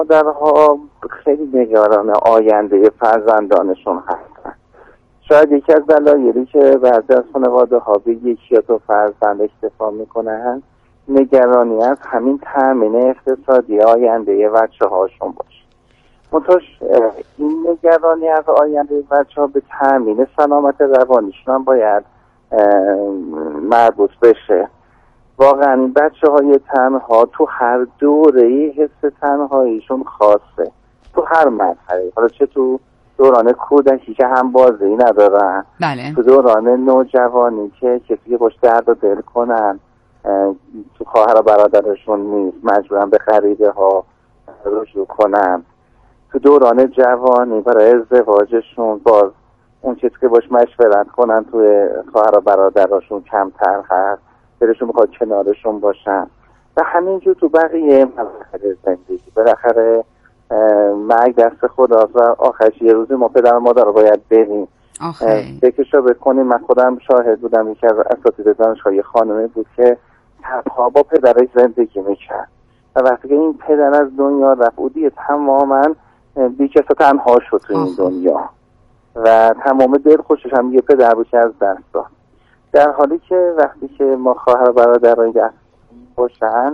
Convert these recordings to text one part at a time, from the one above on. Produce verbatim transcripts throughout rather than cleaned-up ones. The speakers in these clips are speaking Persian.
مادرها خیلی نگران آینده فرزندانشون هستن. شاید یکی از دلایلی که بعضی از خانواده ها به یکی یا دو فرزند اکتفا میکنن نگرانی از همین تامین اقتصادی آینده بچه هاشون باشه. منتها این نگرانی از آینده بچه ها به تامین سلامت روانیشون هم باید مربوط بشه. واقعا این بچه های تنها تو هر دوره حس تنهاییشون خاصه، تو هر مرحله، حالا چه تو دوران کودکی که هم بازی ندارن، بله. تو دوران نوجوانی که کسی که باش درد و دل کنن، تو خواهر و برادرشون نیست، مجبورن به خریده ها رجوع کنن، تو دوران جوانی برای ازدواجشون باز اون چیزی که باش مشورت کنن توی خواهر و برادرشون کمتر هست، دلشون میخواد کنارشون باشن. و همینجور تو بقیه مراحل زندگی بالاخره مرگ دست خداست و آخرش یه روزی ما پدر و مادر رو باید بریم. فکرشو بکنیم. من خودم شاهد بودم، یکی از اساتید دانشگاه خانمی بود که تنها با پدرش زندگی میکرد و وقتی که این پدر از دنیا رفت او دیگه تماما بیکس و تنها شد تو این دنیا و تمام دل خوشش هم یه پدر بود که از دست داد. در حالی که وقتی که ما خواهر و برادرای دست باشن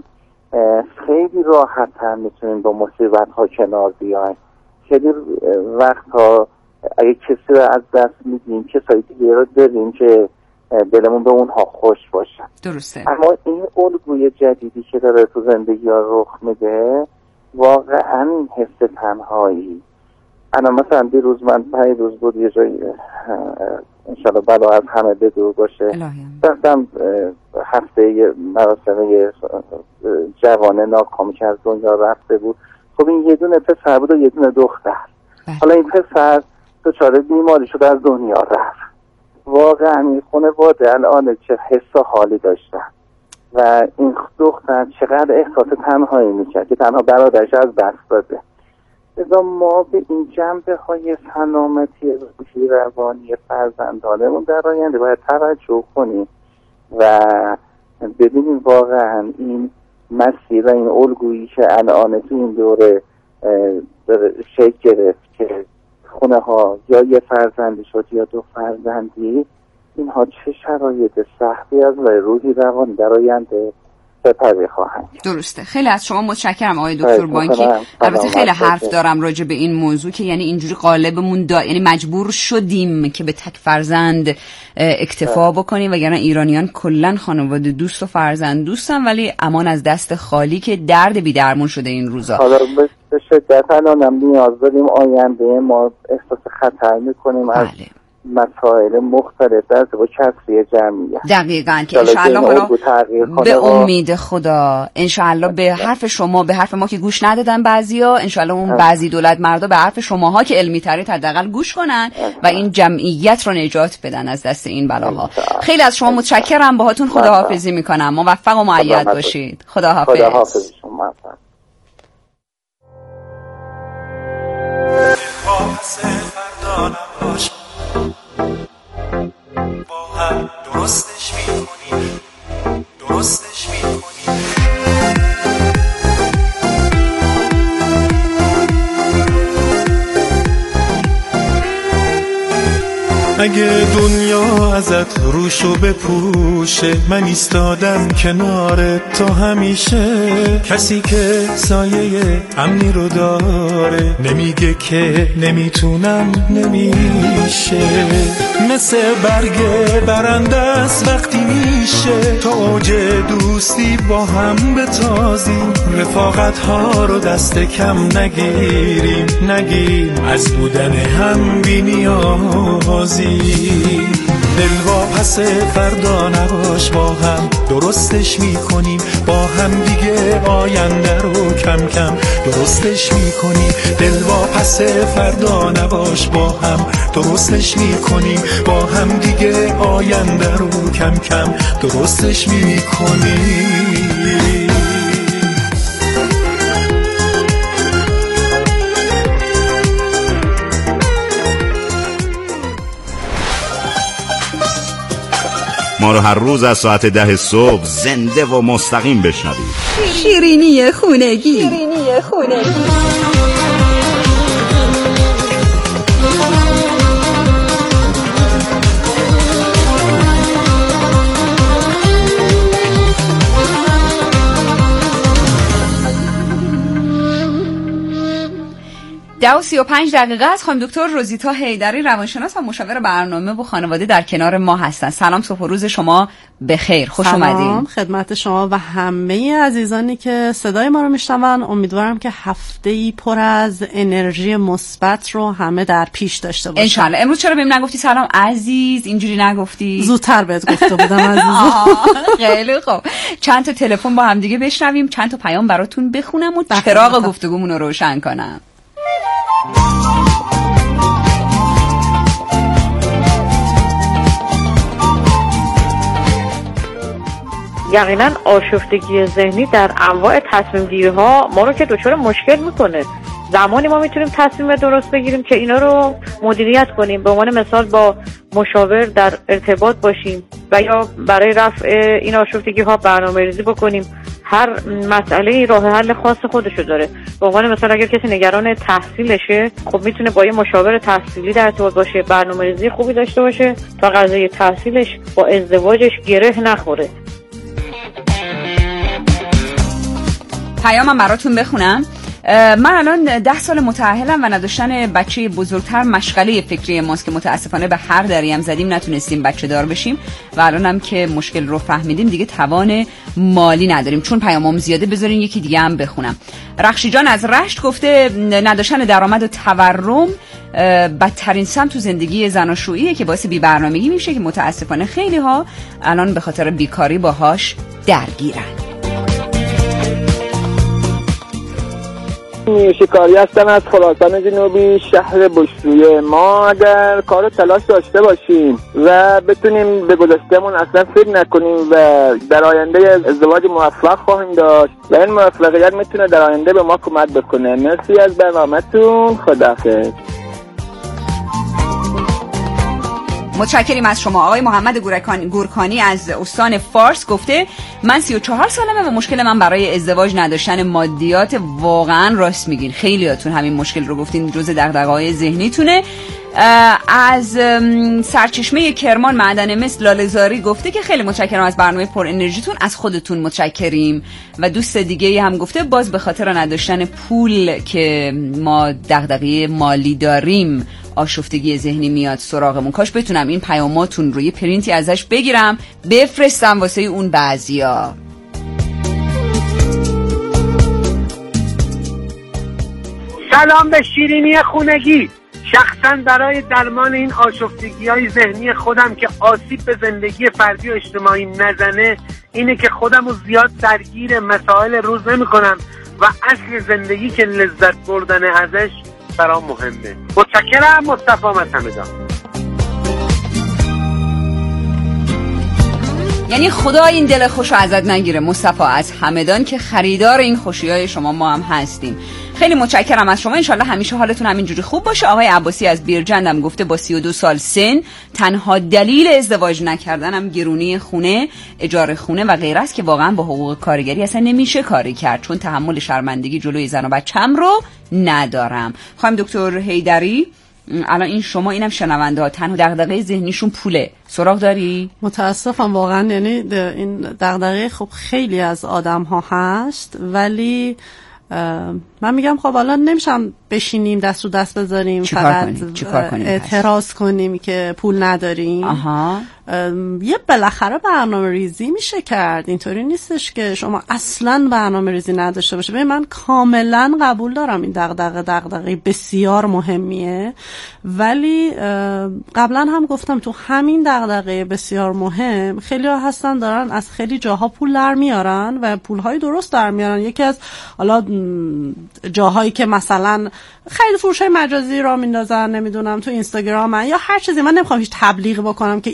خیلی راحت هم میتونیم با مصیبت ها کنار بیایم. خیلی وقت ها اگه کسی رو از دست میدیم کسایی دیگه رو داریم که دلمون به اونها خوش باشن. درسته. اما این الگوی جدیدی که داره تو زندگی ها رخ میده واقعا این حس تنهایی. انا مثلا دیروز من پنج روز بود یه جایی انشالله بلا از همه بدور باشه رفتم هفته یه مراسم یه جوانه ناکامی که از دنیا رفته بود. خب این یه دونه پسر بود و یه دونه دختر. حالا این پسر دچار بیماری شد از دنیا رفت. واقعا این خانواده الان چه حس و حالی داشتن و این دختر چقدر احساس تنهایی میکرد که تنها برادرش از دست داده. لذا ما به این جنبه های سلامتی روحی روانی فرزندانمون در آینده باید توجه کنیم و ببینیم واقعا این مسیر و این الگویی که الان تو این دوره شکل گرفت که خونه ها یا یه فرزندی شد یا دو فرزندی، اینها چه شرایط سختی از روحی روانی در آینده سپری خواهند. درسته. خیلی از شما متشکرم آقای دکتر بانکی. البته خیلی حرف دارم راجع به این موضوع که یعنی اینجوری قالبمون دا... یعنی مجبور شدیم که به تک فرزند اکتفا بکنیم، وگرنه ایرانیان کلا خانواده دوست و فرزند دوستن، ولی امان از دست خالی که درد بی درمون شده این روزا. حالا به شدت الان هم نیاز داریم آینده ما احساس خطر میکنیم از بله. مسائل مختلف در با کسری جمعیت. دقیقاً که انشاءالله حالا به امید خدا انشاءالله به حرف شما به حرف ما که گوش ندادن بعضیا، انشاءالله اون بعضی دولت مردا به حرف شماها که علمی تری حداقل گوش کنن و این جمعیت رو نجات بدن از دست این بلاها. خیلی از شما متشکرم. باهاتون خداحافظی میکنم. موفق و مؤید باشید. خداحافظ. خداحافظ شما. با هم درستش میکنیم درستش میکنیم اگه دنیا ازت روشو بپوشه من ایستادم کنار تو همیشه. کسی که سایه امنی رو داره نمیگه که نمیتونم نمیشه. مثل برگ برنده است وقتی میشه تا اوج دوستی با هم بتازیم. رفاقت ها رو دست کم نگیریم نگیم از بودن هم بی نیازی. دل با پس فردا نباش با هم درستش میکنیم. با هم دیگه آینده رو کم کم درستش میکنیم. دل با پس فردا نباش با هم درستش میکنیم. با هم دیگه آینده رو کم کم درستش میکنیم. ما رو هر روز از ساعت ده صبح زنده و مستقیم بشنوید. شیرینی خونگی. شیرینی خونگی. ده و سی و پنج دقیقه است. خانم دکتر روزیتا حیدری روانشناس و مشاور برنامه و خانواده در کنار ما هستن. سلام، صبح و روز شما بخیر، خوش اومدین. سلام خدمت شما و همه عزیزانی که صدای ما رو میشنون. امیدوارم که هفته‌ای پر از انرژی مثبت رو همه در پیش داشته باشن ان شاء الله. امروز چرا بهم نگفتی سلام عزیز، اینجوری نگفتی؟ زودتر بهت گفته بودم عزیز. خیلی خوب، چند تا تلفن با هم دیگه بشنویم، چند تا پیام براتون بخونم و چراغ گفتگومون رو روشن کنم. یقینا آشفتگی ذهنی در انواع تصمیم گیری ها ما رو که دچار مشکل میکنه. زمانی ما میتونیم تصمیم درست بگیریم که اینا رو مدیریت کنیم، به عنوان مثال با مشاور در ارتباط باشیم و یا برای رفع این آشفتگی ها برنامه‌ریزی بکنیم. هر مسئله راه حل خاص خودشو داره. به عنوان مثال اگر کسی نگران تحصیلشه، خب میتونه با یه مشاور تحصیلی در ارتباط باشه، برنامه‌ریزی خوبی داشته باشه تا قضیه تحصیلش با ازدواجش گره نخوره. پیامم براتون بخونم. من الان ده سال متأهلم و نداشتن بچه بزرگتر مشغله فکری ماست که متاسفانه به هر دریم زدیم نتونستیم بچه دار بشیم و الانم که مشکل رو فهمیدیم دیگه توان مالی نداریم. چون پیامام زیاده بذارین یکی دیگه هم بخونم. رخشی جان از رشت گفته نداشتن درآمد و تورم بدترین سمت تو زندگی زناشوییه که باعث بی برنامگی میشه که متاسفانه خیلی ها الان به خاطر بیکاری باهاش درگیرن. شکاری هستم از خراسان جنوبی، شهر بشرویه. ما اگر کار و تلاش داشته باشیم و بتونیم به گذشتهمون اصلا فکر نکنیم و در آینده ازدواج موفق خواهیم داشت و این موفقیت میتونه در آینده به ما کمک بکنه. مرسی از برنامه‌تون، خداحافظ. متشکریم از شما. آقای محمد گورکانی از استان فارس گفته من سی و چهار سالمه و مشکل من برای ازدواج نداشتن مادیات. واقعا راست میگین، خیلیاتون همین مشکل رو گفتین، جزء دغدغه‌های ذهنیتونه. از سرچشمه کرمان معدن مس لاله‌زاری گفته که خیلی متشکرم از برنامه پر انرژیتون، از خودتون متشکریم. و دوست دیگه هم گفته باز به خاطر نداشتن پول که ما دغدغه مالی داریم آشفتگی ذهنی میاد سراغمون. کاش بتونم این پیاماتون رو یه پرینتی ازش بگیرم بفرستم واسه اون بعضیا. سلام به شیرینی خونگی. شخصا برای درمان این آشفتگی های ذهنی خودم که آسیب به زندگی فردی و اجتماعی نزنه اینه که خودم رو زیاد درگیر مسائل روز نمی کنم و اصل زندگی که لذت بردن ازش برام مهمه. متشکرم. مصطفی مصطفی. یعنی خدا این دل خوشو ازت نگیره مصطفی از همدان که خریدار این خوشی‌های شما ما هم هستیم. خیلی متشکرم از شما. انشالله همیشه حالتون همینجوری خوب باشه. آقای عباسی از بیرجندم گفته با سی و دو سال سن تنها دلیل ازدواج نکردنم گرونی خونه، اجاره خونه و غیره است که واقعا با حقوق کارگری اصلا نمیشه کاری کرد چون تحمل شرمندگی جلوی زن و بچه‌م رو ندارم. خانم دکتر حیدری الان این شما اینم شنونده ها تنها دغدغه ذهنیشون پوله، سراغ داری؟ متاسفم واقعا. یعنی این دغدغه خب خیلی از آدم ها هست، ولی من میگم خب الان نمیشم بشینیم دست رو دست بذاریم فقط اعتراض کنیم که پول نداریم. آها. یه بالاخره برنامه ریزی میشه کرد. اینطوری نیستش که شما اصلا برنامه ریزی نداشته باشه. ببین من کاملا قبول دارم این دغدغه دغدغه بسیار مهمیه، ولی قبلا هم گفتم تو همین دغدغه بسیار مهم خیلی ها هستن دارن از خیلی جاها پول در میارن و پولهای درست در میارن. یکی از حالا جاهایی که مثلا خیلی فروشای مجازی را میندازن، نمیدونم تو اینستاگرام یا هر چیزی، من نمیخوام هیچ تبلیغ بکنم که اینجا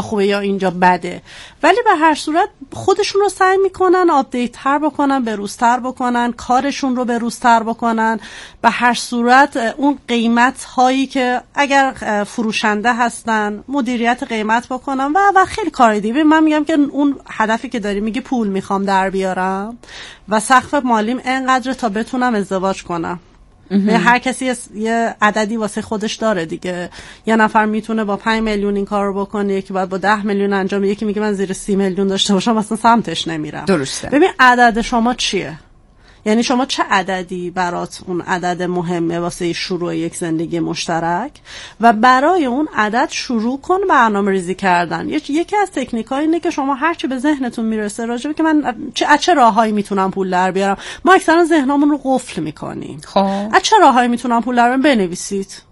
خوبه یا اینجا بده، ولی به هر صورت خودشون رو سعی میکنن آپدیت تر بکنن، بروزتر بکنن، کارشون رو بروزتر بکنن. به هر صورت اون قیمت هایی که اگر فروشنده هستن مدیریت قیمت بکنن و و خیلی کار دیگه. من میگم که اون هدفی که داری میگه پول میخوام در بیارم و سقف مالیم اینقدر تا بتونم ازدواج کنم. هر کسی یه عددی واسه خودش داره دیگه. یه نفر میتونه با پنج میلیون این کار رو بکنه، یکی باید با ده میلیون انجام، یکی میگه من زیر سی میلیون داشته باشم اصلا سمتش نمیرم. درسته. ببین عدد شما چیه؟ یعنی شما چه عددی برات اون عدد مهمه واسه شروع یک زندگی مشترک و برای اون عدد شروع کن برنامه ریزی کردن. یکی از تکنیک‌ها اینه که شما هر چی به ذهنتون میرسه راجبه که من چه از چه راههایی میتونم پول در بیارم، ما اکثرا ذهنمون رو قفل میکنیم. خب از چه راههایی میتونم پول در بیارم بنویسید.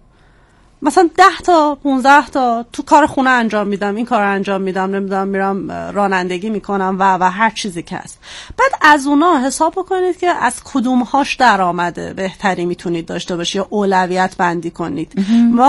مثلا ده تا پونزده تا تو کار خونه انجام میدم، این کار انجام میدم، نمیدونم میرم رانندگی میکنم و و هر چیزی که هست. بعد از اونا حساب بکنید که از کدوم هاش درآمده بهتری میتونید داشته باشید یا اولویت بندی کنید.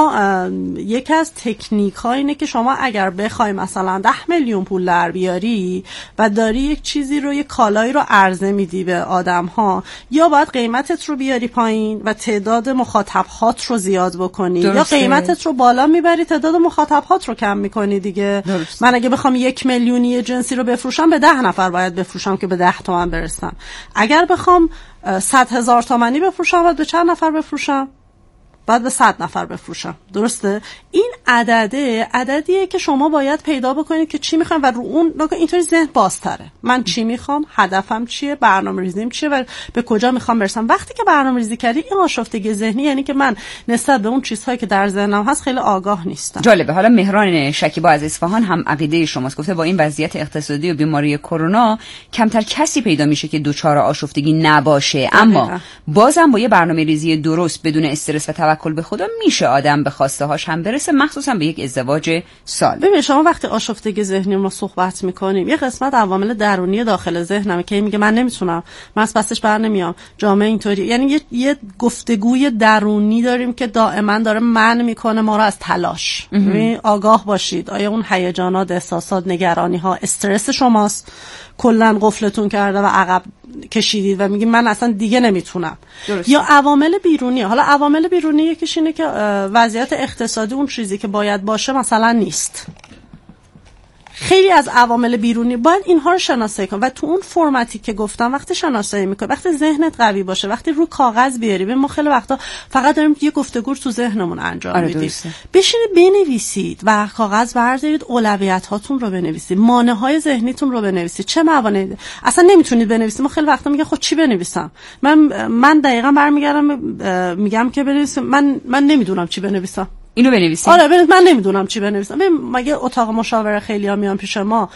ما یکی از تکنیک ها اینه که شما اگر بخوای مثلا ده میلیون پول در بیاری و داری یک چیزی رو، یک کالایی رو عرضه میدی به آدم ها، یا باید قیمتت رو بیاری پایین و تعداد مخاطب هات رو زیاد بکنی، یا قیمتت رو بالا میبری تعداد مخاطبات رو کم میکنی دیگه. درست. من اگه بخوام یک میلیونی جنسی رو بفروشم به ده نفر باید بفروشم که به ده تومن برسم. اگر بخوام صد هزار تومنی بفروشم باید به چند نفر بفروشم؟ بعد به صد نفر بفروشم. درسته؟ این عدده عددیه که شما باید پیدا بکنید که چی میخوام و رو اون اینطوری ذهن بازتره. من چی میخوام، هدفم چیه، برنامه‌ریزیم چیه و به کجا میخوام برسم. وقتی که برنامه‌ریزی کردی این آشفتگی ذهنی یعنی که من نسبت به اون چیزهایی که در ذهنم هست خیلی آگاه نیستم. جالبه. حالا مهران شکیبا از اصفهان هم عقیده شماست، گفته با این وضعیت اقتصادی و بیماری کرونا کمتر کسی پیدا میشه که دچار آشفتگی نباشه، اما بازم با یه برنامه‌ریزی درست بدون استرس و توکل به خدا میشه آدم به خواسته هاش هم برسه، مخصوصا به یک ازدواج سالم. ببین شما وقتی آشفتگی ذهنی ما صحبت میکنیم، یه قسمت عوامل درونی داخل ذهنمه که میگه من نمیتونم، من از پسش بر نمیام، جامعه اینطوری، یعنی یه, یه گفتگوی درونی داریم که دائما داره منع میکنه ما رو از تلاش. ببین آگاه باشید، آیا اون هیجانات، احساسات، نگرانی ها استرس شماست کلا قفلتون کرده و عقب کشیدید و میگید من اصلا دیگه نمیتونم؟ درسته. یا عوامل بیرونی. حالا عوامل بیرونی یکیش اینه که وضعیت اقتصادی اون چیزی که باید باشه مثلا نیست. خیلی از عوامل بیرونی باید اینها رو شناسایی کن و تو اون فرمتی که گفتم وقتی شناسایی میکنی، وقتی ذهنت قوی باشه، وقتی رو کاغذ بیاری. به ما خیلی وقتا فقط داریم یه گفتگو تو ذهنمون انجام آره میدیم. بشینید بنویسید و کاغذ بردارید، اولویت هاتون رو بنویسید، مانع های ذهنیتون رو بنویسید. چه موانعی اصلا نمیتونید بنویسید؟ ما خیلی وقتا میگه خب چی بنویسم؟ من من دقیقاً برمیگردم میگم که بنویسم، من من نمیدونم چی بنویسم. اینو بنویسیم. آره ببینید من نمیدونم چی بنویسم. مگه اتاق مشاوره خیلی‌ها میان پیش ما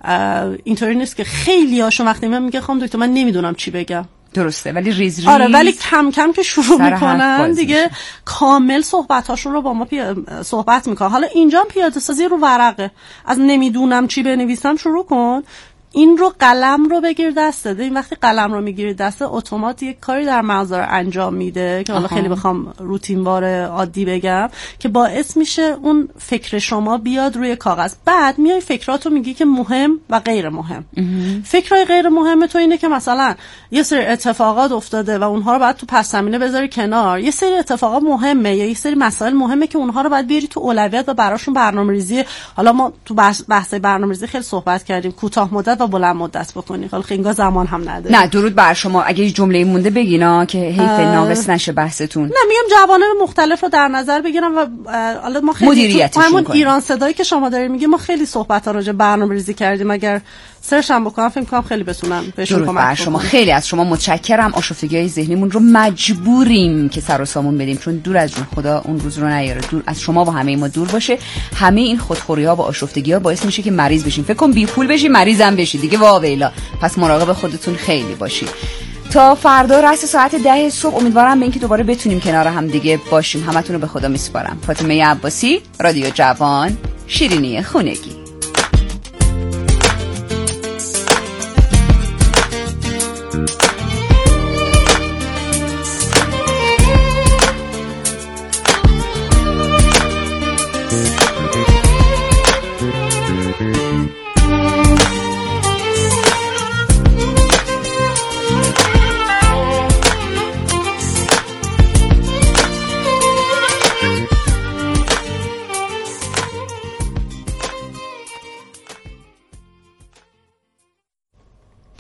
اینطوری نیست که خیلی‌هاشون وقتی من میگه خانم دکتر من نمیدونم چی بگم. درسته، ولی ریز ریز. آره ولی کم کم که شروع میکنن دیگه میشه. کامل صحبتاشون رو با ما پی... صحبت میکنن. حالا اینجا هم پیاده سازی رو ورقه. از نمیدونم چی بنویسم شروع کن. این رو قلم رو بگیر دست ده. این وقتی قلم رو میگیری دست، اتومات یک کاری در مغز رو انجام میده که حالا خیلی بخوام روتین بار عادی بگم که باعث میشه اون فکر شما بیاد روی کاغذ. بعد میای فکراتو میگی که مهم و غیر مهم. فکرای غیر مهم تو اینه که مثلا یه سری اتفاقات افتاده و اونها رو باید تو پس زمینه بذاری کنار. یه سری اتفاقات مهمه یا یه سری مسائل مهمه که اونها رو باید بیاری تو اولویت و براشون برنامه‌ریزی. حالا ما تو بحث برنامه‌ریزی خیلی صحبت کردیم، کوتاه مدت و بلند مدت بکنی. حالا خیلی زمان هم نداره. نه درود بر شما. اگه جمله مونده بگینا که حیف ناقص نشه بحثتون. نه میگم جوانب مختلف رو در نظر بگیرم و حالا ما خیلی تو همون ایران صدایی که شما دارید میگی ما خیلی صحبت ها راجع برنامه‌ریزی کردیم. اگر سرچ هم بکنم فکر کنم خیلی بتونم بهشون کمک کنم. شما خیلی از شما متشکرم. آشفتگی‌های ذهنیمون رو مجبوریم که سر و سامون بدیم، چون دور از جون خدا اون روز رو نیاره، دور از شما و همه ما دور باشه. همه این خودخوری‌ها و آشفتگی‌ها باعث میشه که مریض بشیم. فکر کن بی پول بشی مریضم بشی دیگه، واویلا. پس مراقب خودتون خیلی باشید. تا فردا رأس ساعت ده صبح امیدوارم به اینکه دوباره بتونیم کنار هم دیگه باشیم. همتون رو به خدا میسپارم. فاطمه عباسی، رادیو جوان، شیرینی خونگی.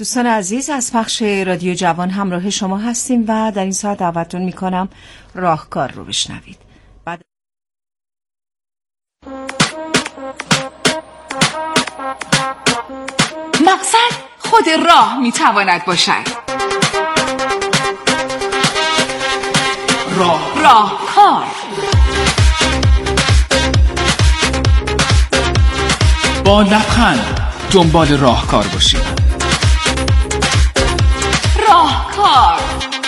دوستان عزیز، از پخش رادیو جوان همراه شما هستیم و در این ساعت دعوتتون میکنم راهکار رو بشنوید. بعد مقصد خود راه میتواند باشد. راه راهکار. با لبخند دنبال راهکار باشید. راهکار.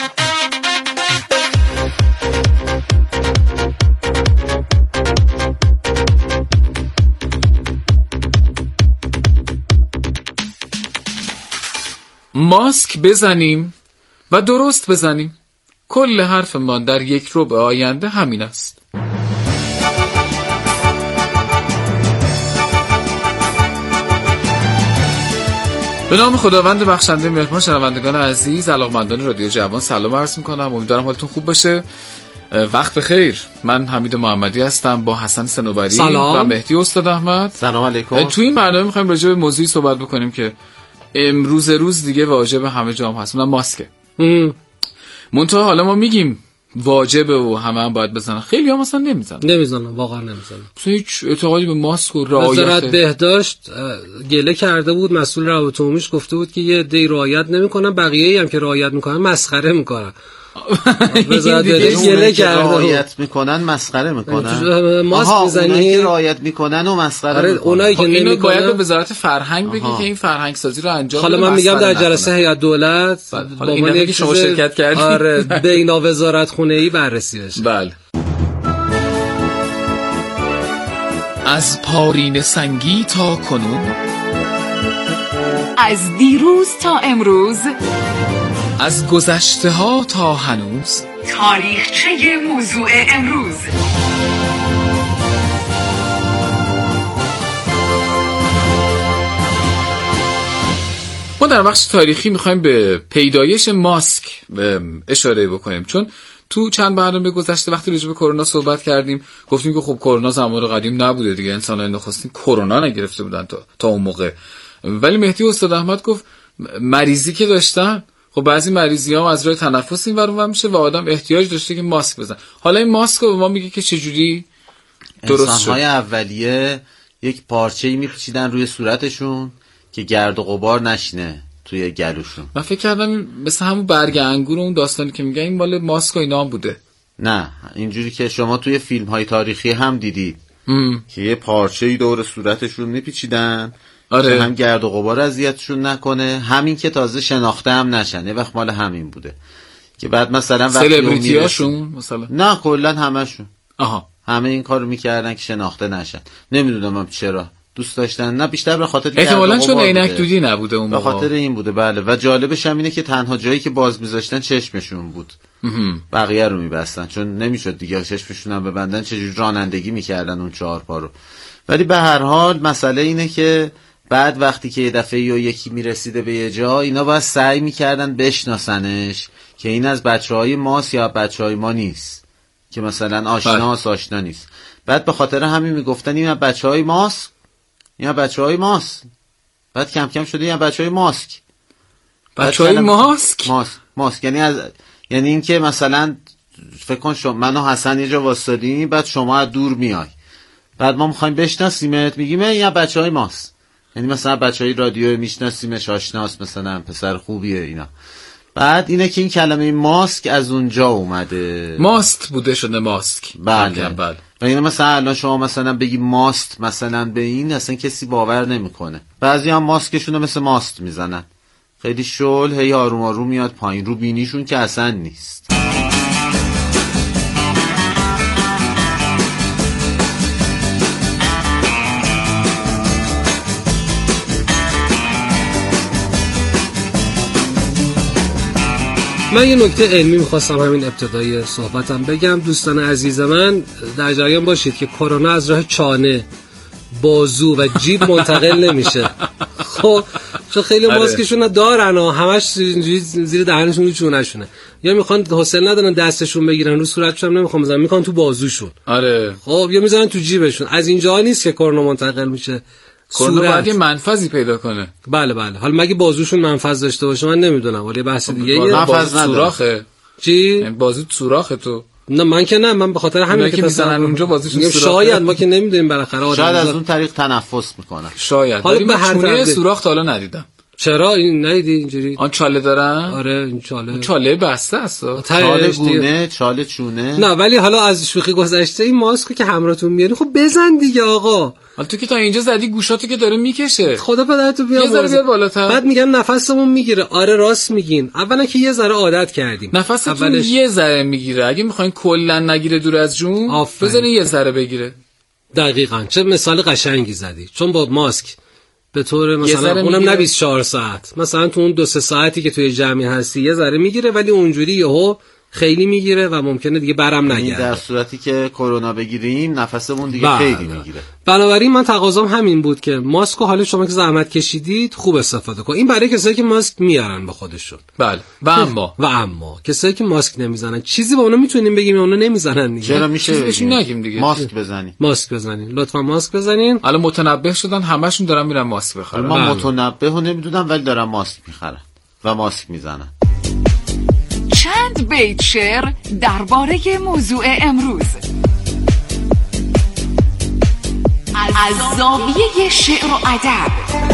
ماسک بزنیم و درست بزنیم. کل حرف ما در یک رو به آینده همین است. به نام خداوند بخشنده مهربان، شنوندگان عزیز، علاقمندان رادیو جوان سلام عرض میکنم. امیدوارم حالتون خوب باشه. وقت بخیر. من حمید محمدی هستم با حسن صنوبری سلام. و مهدی استاد احمد. سلام علیکم. تو این برنامه میخوایم راجع به موضوعی صحبت بکنیم که امروز روز دیگه واجب همه جا هم هست، اونم ماسکه. منتها حالا ما میگیم واجبه و همه هم باید بزنن، خیلی هم مثلا نمیزنن نمیزنن واقعا نمیزنن. مثلا هیچ اعتقادی به ماسک و رعایت. وزارت بهداشت گله کرده بود، مسئول روابط عمومیش گفته بود که یه عده‌ای رعایت نمیکنن، بقیه‌ای هم که رعایت میکنن مسخره میکنن. وزارت بهداشت گله کرده رعایت میکنن مسخره میکنن. ماسک میزنی که رعایت میکنن و مسخره آره میکنن. اونایی که اینو نمیکنن باید به وزارت فرهنگ بگی که این فرهنگ سازی رو انجام بده. حالا من میگم در جلسه هیئت دولت حالا اینا که شما شرکت کردید آره بینا وزارت خونه‌ای بررسی بشه. بله. از پارین سنگی تا کنون، از دیروز تا امروز، از گذشته ها تا هنوز، تاریخچه موضوع امروز. ما در بخش تاریخی میخوایم به پیدایش ماسک اشاره بکنیم، چون تو چند برنامه گذشته وقتی راجع به کرونا صحبت کردیم گفتیم که خب کرونا زمان قدیم نبوده دیگه، انسان‌ها نخواستیم کرونا نگرفته بودن تا تا اون موقع. ولی مهدی استاد احمد گفت مریضی که داشتن، خب بعضی مریضی ها از راه تنفس این ور اون ور میشه و آدم احتیاج داشته که ماسک بزن. حالا این ماسک رو به ما میگه که چجوری درست شد. انسان‌های اولیه یک پارچه‌ای میپیچیدن روی صورتشون که گرد و غبار نشینه توی گلوشون. من فکر کردم مثل همون برگ انگور اون داستانی که میگن این مال ماسک و اینا بوده. نه، اینجوری که شما توی فیلم‌های تاریخی هم دیدید که یه پارچه‌ای دور صورتشون میپیچیدن آره. که هم گرد و غبار اذیتشون نکنه، همین که تازه شناخته هم نشن. یه وقت مال همین بوده که بعد مثلا سلبریتیاشون مثلا نه کلا همشون آها همه این کارو میکردن که شناخته نشن. نمیدونم هم چرا دوست داشتن، نه بیشتر به خاطر احتمالاً چون عینک دودی نبوده اون موقع، به خاطر این بوده. بله. و جالبش هم اینه که تنها جایی که باز میذاشتن چشمشون بود، بقیه رو میبستن چون نمیشد دیگه چشمشون هم ببندن، چجوری رانندگی میکردن اون چهار پا رو. ولی به هر حال مسئله اینه که بعد وقتی که یه دفعه یا یکی میرسیده به یه جا، اینا باید سعی میکردن بشناسنش که این از بچهای ماست یا بچهای ما نیست، که مثلا آشناس آشنا نیست. بعد به خاطر همین میگفتن این از بچهای ماست، این از بچهای ماست. بعد کم کم شده این از بچهای ماسک. بچهای ماسک ماسک ماسک یعنی از یعنی این که مثلا فکر کن شما من و حسن یه جا واسطادیم، بعد شما از دور میای، بعد ما میخوایم بشناسیمت، میگیم این از بچهای ماست. یعنی مثلا بچهای رادیو میشناسیمش، آشناس، مثلا پسر خوبیه اینا. بعد اینه که این کلمه ماسک از اونجا اومده، ماست بوده شده ماسک. بله بله. و اینه مثلا الان شما مثلا بگی ماست مثلا به این، اصلا کسی باور نمیکنه. بعضی هم ماسکشون رو مثل ماست میزنن، خیلی شل، هی آروم آروم میاد پایین رو بینیشون که اصلا نیست. من یه نکته علمی میخواستم همین ابتدای صحبتم بگم. دوستان عزیز من در جریان باشید که کرونا از راه چانه، بازو و جیب منتقل نمیشه. خب چون خیلی ماسکشون دارن و همش اینجوری زیر دهنشون و چونه‌شونه، یا میخوان حوصله ندارن دستشون بگیرن رو صورتشون هم نمیخوان بزنن، میخوان تو بازوشون. آره. خب یا میذارن تو جیبشون. از اینجا نیست که کرونا منتقل میشه، کرونا باید یه منفذی پیدا کنه. بله بله. حالا مگه بازوشون منفذ داشته باشه من نمیدونم، ولی بحث دیگه یه منفذ سوراخه. چی؟ بازو سوراخه تو؟ نه من که نه، من به خاطر همین که میزنن اونجا بازوشون سوراخه. شاید ما که نمیدونیم بالاخره آدم شاید از اون طریق تنفس میکنن. شاید. ولی من چونه سوراخ تا حالا ندیدم. چرا این ندیدی اینجوری؟ آن چاله دارن؟ آره این چاله. چاله بسته است. چاله گونه، چاله چونه. نه ولی حالا از شوخی گذشته این ماسکو که همراهتون میاری خب بزن دیگه آقا. حالا تو که تا اینجا زدی گوشاتو که داره میکشه. خدا پدرتو بیار. یه ذره بیار بالاتر. بعد میگن نفسمون میگیره. آره راست میگین. اولا که یه ذره عادت کردیم. نفستون اولش... یه ذره میگیره. اگه میخواین کلا نگیره دور از جون بزنین یه ذره بگیره. دقیقاً. چه مثال قشنگی زدی. چون با ماسک به طور مثلا اونم نه بیست و چهار ساعت، مثلا تو اون دو سه ساعتی که توی جمعی هستی یه ذره میگیره، ولی اونجوری یهو خیلی میگیره و ممکنه دیگه برم نگرده. در صورتی که کرونا بگیریم نفسمون دیگه بله. خیلی میگیره. بنابراین من تقاضام همین بود که ماسکو حالا شما که زحمت کشیدید خوب استفاده کن. این برای کسایی که ماسک میارن با خودشون. بله. و اما و اما کسایی که ماسک نمیزنن چیزی با اونا میتونیم بگیم اونا نمیزنن دیگه. چرا میشه بهشون نگیم دیگه. ماسک بزنین. ماسک بزنین. لطفا ماسک بزنین. حالا متنبه شدن همشون دارن میرن ماسک بخرن. من بله. متنبهو نمیدونم ولی دارن ماسک میخرن و ماسک میزنن. چند بیت شعر درباره موضوع امروز از زاویه شعر و ادب.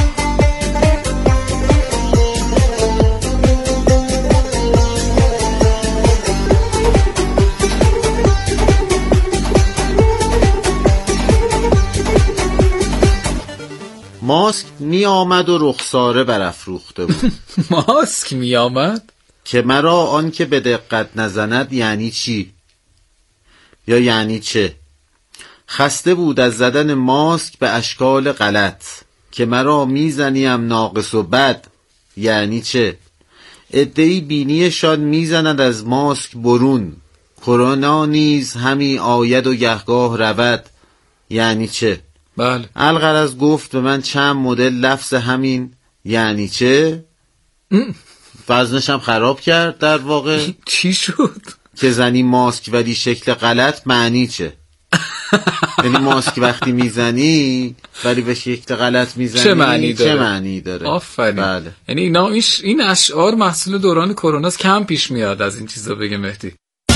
ماسک می آمد و رخساره برافروخته بود. ماسک می آمد؟ که مرا آن که به دقت نزند یعنی چی؟ یا یعنی چه؟ خسته بود از زدن ماسک به اشکال غلط، که مرا میزنیم ناقص و بد یعنی چه؟ عده‌ای بینیشان میزنند از ماسک برون، کرونا نیز همی آید و گهگاه رود یعنی چه؟ بله. الغرض گفت به من چند مدل لفظ همین یعنی چه؟ وزنش هم خراب کرد در واقع. چی شد؟ که زنی ماسک ولی شکل غلط معنی چه؟ یعنی ماسک وقتی میزنی ولی به شکل غلط میزنی چه معنی داره؟ چه معنی داره؟ آفرین. بله. یعنی اینا این اشعار محصول دوران کرونا است، کم پیش میاد از این چیزا بگه مهدی.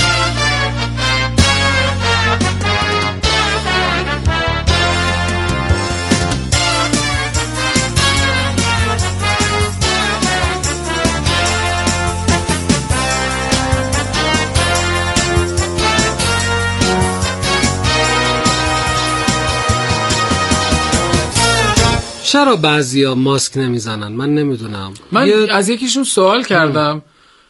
چرا بعضیا ماسک نمیزنن؟ من نمیدونم. من یه... از یکیشون سوال کردم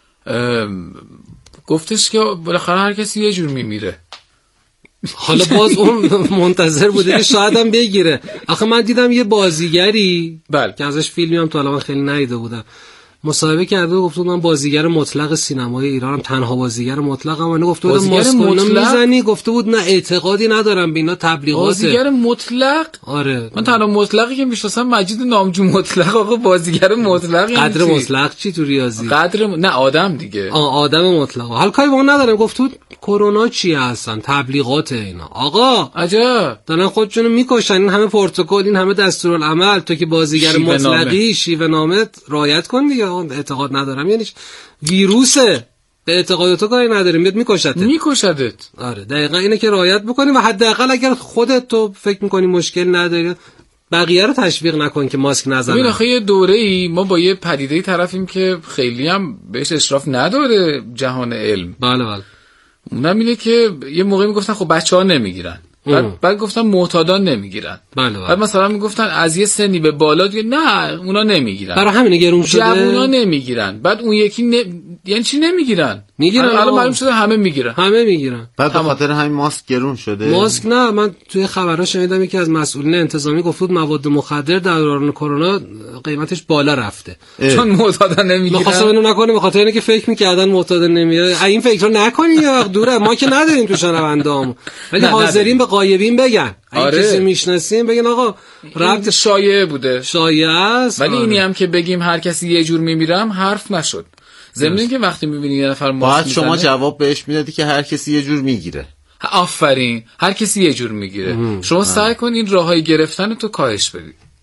گفتش که بالاخره هر کسی یه جور میمیره. حالا باز اون منتظر بوده که شاید هم بگیره. آخه من دیدم یه بازیگری بله. که ازش فیلمی هم تا الان خیلی ندیده بودم مصاحبه کرده و گفت من بازیگر مطلق سینمای ایرانم، تنها بازیگر مطلقم. من گفته بود ماسکونو میزنی؟ گفته بود نه اعتقادی ندارم به اینا، تبلیغاته. بازیگر مطلق؟ آره. من تنها مطلقی که میشناسم مجید نامجو مطلق. آقا بازیگر مطلق قدر مطلق چی تو ریاضی؟ قدر م... نه آدم دیگه. آ آدم مطلق. حال کاری با اون ندارم. گفت بود کرونا چیه اصلا؟ تبلیغات اینا. آقا عجب دارن خودشونو میکشن. این همه پروتکل، این همه دستورالعمل، تو که بازیگر شیوه مطلقی نامه. شیوه نامه رعایت کن دیگه. اعتقاد ندارم یعنی ویروسه، به اعتقاد تو کاری نداریم، میاد میکشتت میکشتت. آره دقیقاً اینه که رعایت بکنی و حداقل اگر خودت تو فکر میکنی مشکل نداری بقیه رو تشویق نکن که ماسک نزنن. ببین آخه یه دوره‌ای ما با یه پدیده‌ای طرفیم که خیلی هم بهش اشراف نداره جهان علم. بله بله. اونم اینه که یه موقع میگفتن خب بچه‌ها نمیگیرن، بعد, بعد گفتن معتادان نمیگیرن. بله بله. بعد مثلا میگفتن از یه سنی به بالا دیگه نه اونا نمیگیرن. برای همین گرون شده. جوونا نمیگیرن. بعد اون یکی ن... یعنی چی نمیگیرن؟ میگیرن. الان معلوم شده همه میگیرن. همه میگیرن. بعد به خاطر همین ماسک گرون شده. ماسک نه، من توی خبرها شنیدم یکی از مسئولین انتظامی گفت بود مواد مخدر در دوران کرونا قیمتش بالا رفته. اه. چون معتادا نمیگیرن. می‌خواستم اینو نکنه به خاطر اینکه فکر می‌کردن معتادا نمیگیرن. این فکر رو نکنین یا دوره ما که نداریم تو شنونده‌ام. ولی حاضرین به غایبین بگن. اگه آره. کسی میشناسیم بگین آقا ربط شایعه بوده. شایعه است. ولی آره. اینی هم که بگیم هر کسی یه جور میمیرم حرف نشد. ضمن که وقتی میبینی یه نفر ماسک میزنه شما جواب بهش میدادی که هر کسی یه جور میگیره. آفرین، هر کسی یه جور میگیره. شما سعی کن این راههای گرفتن تو کاهش بدی.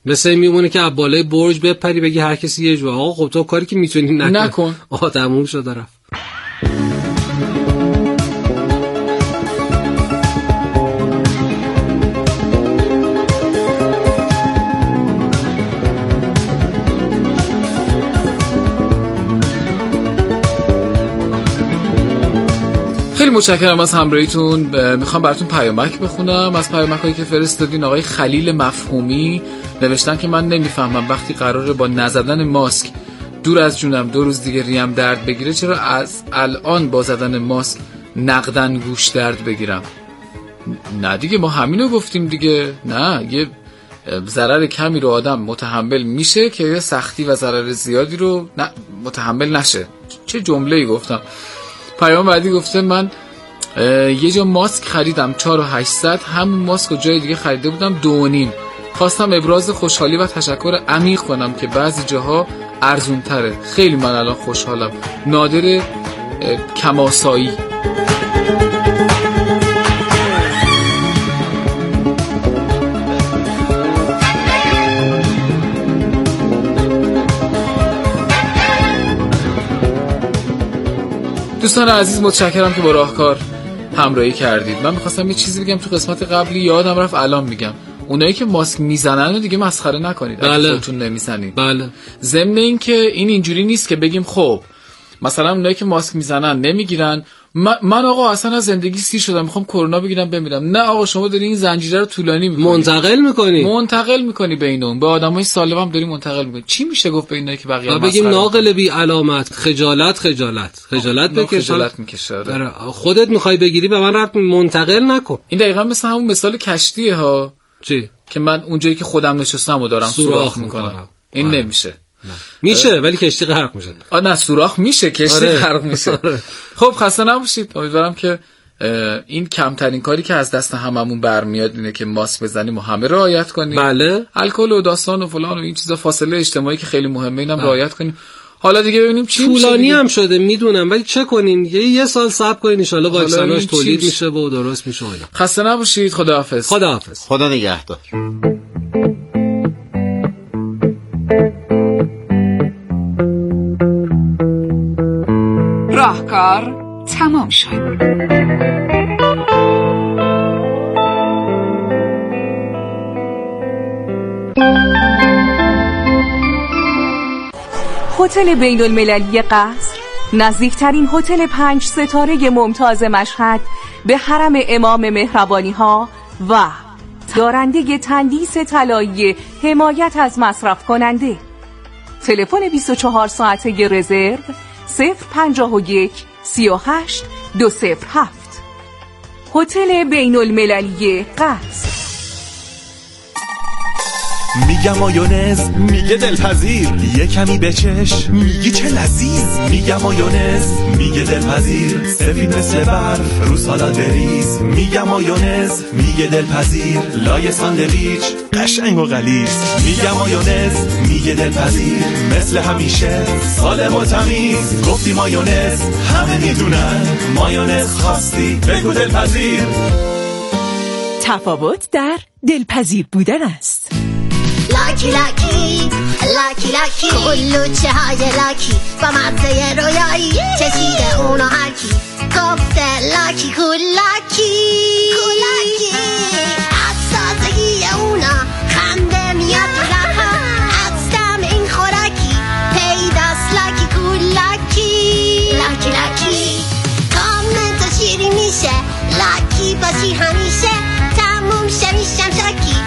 مثل میمونه که از بالای برج بپری بگی هر کسی یه جواب. آقا خب تو کاری که میتونی نکن نکن. آقا تموم شد رفت. خیلی متشکرم از همراهیتون. میخوام براتون پیامک بخونم از پیامک‌هایی که فرستادین. آقای خلیل مفهومی نوشتن که من نمیفهمم وقتی قراره با نزدن ماسک دور از جونم دو روز دیگه ریم درد بگیره، چرا از الان با زدن ماسک نقدن گوش درد بگیرم؟ نه دیگه ما همینو گفتیم دیگه. نه، یه ضرر کمی رو آدم متحمل میشه که یه سختی و ضرر زیادی رو نه متحمل نشه. چه جمله‌ای گفتم. پیام بعدی گفته من یه جا ماسک خریدم چهار و هشتصد، همون ماسک رو جای دیگه خریده بودم دو و نیم. خواستم ابراز خوشحالی و تشکر عمیق کنم که بعضی جاها ارزون تره. خیلی من الان خوشحالم. نادر کماسایی. دوستان عزیز متشکرم که با راهکار همراهی کردید. من می‌خواستم یه چیزی بگم تو قسمت قبلی یادم رفت الان میگم. اونایی که ماسک میزنن رو دیگه مسخره نکنید. بله. خودتون نمیزنید. بله. ضمن این که این اینجوری نیست که بگیم خب مثلا اونایی که ماسک میزنن نمیگیرن، من, من آقا اصلا از زندگی سیر شدم میخوام کرونا بگیرم بمیرم. نه آقا، شما داری این زنجیره رو طولانی میکنی، منتقل میکنی منتقل میکنی بین اون، به آدمای سالم هم داری منتقل میکنی. چی میشه گفت به اینایی که بقیه مسخره بگیم ناقل بی علامت، خجالت خجالت خجالت بکش، خجالت میکشه. خودت میخوای بگیری به من ربط منتقل نکن. این دقیقاً مثل همون مثال کشتیه ها. چی؟ که من اونجایی که خودم نشستم و دارم سوراخ میکنم. این آره. نمیشه. نه. میشه اه. ولی کشتی غرق میشه. آ نه، سوراخ میشه، کشتی آره. غرق میشه. آره. خب خسته نباشید. امیدوارم که این کمترین کاری که از دست هممون برمیاد اینه که ماسک بزنیم و همه رعایت کنیم. بله. الکل و داستان و فلان و این چیزا، فاصله اجتماعی که خیلی مهمه، اینم رعایت کنیم. حالا دیگه ببینیم چی میشه. طولانی هم شده میدونم، ولی چه کنین؟ یه یه سال صبر کنین ان شاءالله واکسناش تولید میشه و درست میشه. خسته نباشید. خداحافظ. خداحافظ. خدا نگهدار. راهکار تمام شد. هتل بین المللی قصر، نزدیکترین هتل پنج ستاره ممتاز مشهد به حرم امام مهربانی ها و دارنده تندیس طلایی حمایت از مصرف کننده. تلفن بیست و چهار ساعته رزرو صفر پنجاه و یک سی و هشت دو صفر هفت. هتل بین المللی قصر. میگم مایونز، میگه دلپذیر، یه کمی بچش، میگی چه لذیذ. میگم مایونز، میگه دلپذیر، سفید مثل برف رو سالاد بریز. میگم مایونز، میگه دلپذیر، لای ساندویچ قشنگ و غلیظ. میگم مایونز، میگه دلپذیر، مثل همیشه سالم و تمیز. گفتی مایونز، همه میدونن مایونز خواستی بگو دلپذیر. تفاوت در دلپذیر بودن است. لاکی لاکی لاکی لاکی کلوچه های لاکی با مغزه رویایی چشیده اونو هرکی گفته لاکی کولاکی کولاکی از سازگی اونا خنده میاد رها از دم این خوراکی پیداست لاکی کولاکی لاکی لاکی کامل تو شیری میشه لاکی باشی همیشه تموم شمیشم شاکی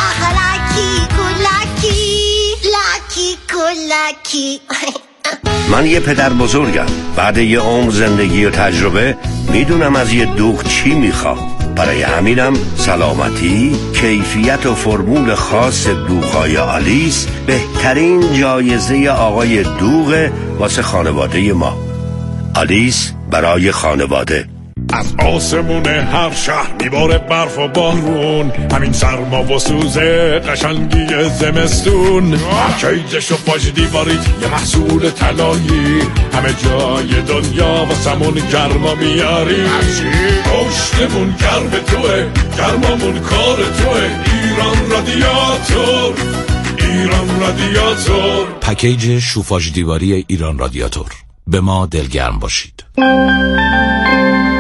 من یه پدر بزرگم. بعد یه عمر زندگی و تجربه میدونم از یه دوغ چی میخوام. برای همینم سلامتی، کیفیت و فرمول خاص دوغ‌های آلیس بهترین جایزه آقای دوغ واسه خانواده ما. آلیس برای خانواده. از آسمون هر شهر میباره برف و بارون، همین سرما و سوزه قشنگی زمستون. کیجش و پاش دیواریت یه محصول طلایی، همه جای دنیا واسمون گرما میاری. پشتمون گرم توه، گرمامون کار توه. ایران رادیاتور ایران رادیاتور. پکیج شوفاژ دیواری ایران رادیاتور. به ما دلگرم باشید.